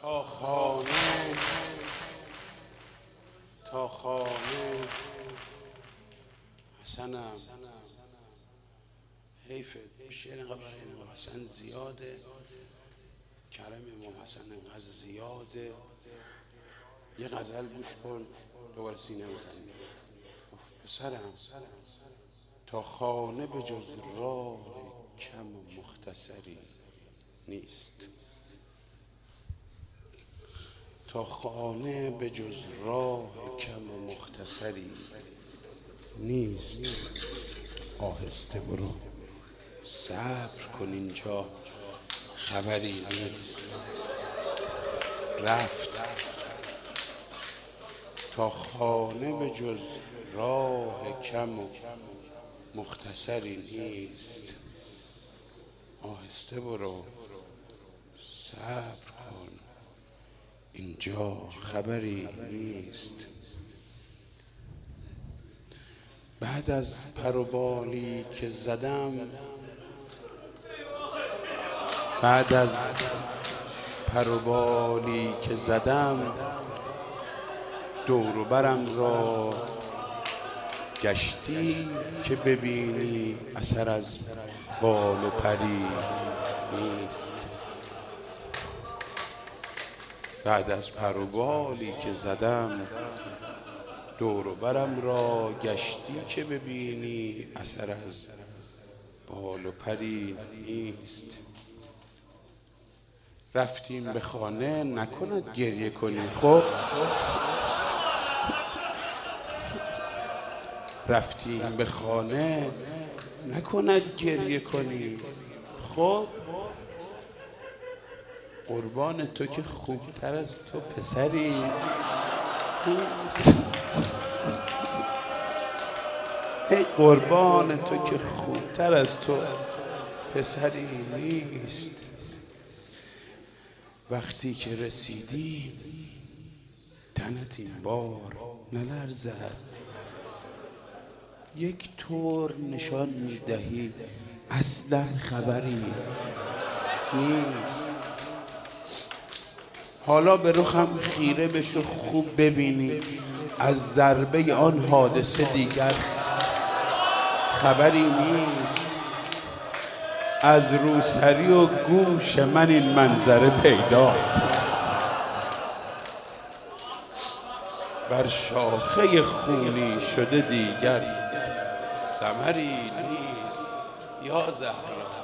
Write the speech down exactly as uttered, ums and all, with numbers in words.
تا خانه تا خانه حسنم حیفت شعر اینقدر برای امام حسن زیاده، کرم امام حسن اینقدر زیاده. یه غزل گوش کن دوباره سینه بزنی. پسرم تا خانه به جز راه کم و مختصری نیست، تا خانه به جز راه کم و مختصری نیست. آهسته برو صبر کن اینجا خبری نیست. رفت تا خانه به جز راه کم و مختصری نیست. آهسته برو صبر کن اینجا خبری نیست. بعد از پر و بالی که زدم بعد از پر و بالی که زدم دور و برم را گشتی که ببینی اثر از بال و پری نیست. بعد از پر و بالی که زدم دور و برم را گشتی که ببینی اثر از بال و پری نیست. رفتیم به خانه نکند گریه کنی خب، رفتیم به خانه نکند گریه کنی خب، قربان تو که خوبتر از تو پسری ای قربان تو که خوبتر از تو پسری نیست. وقتی که رسیدی تنت این بار نلرزد، یک طور نشان میدهی اصلا خبری نیست. حالا به رخم خیره بشو خوب ببینی از ضربه آن حادثه دیگر خبری نیست. از روسری و گوش من این منظره پیداست، بر شاخه خونی شده دیگر ثمری نیست. یا زهرا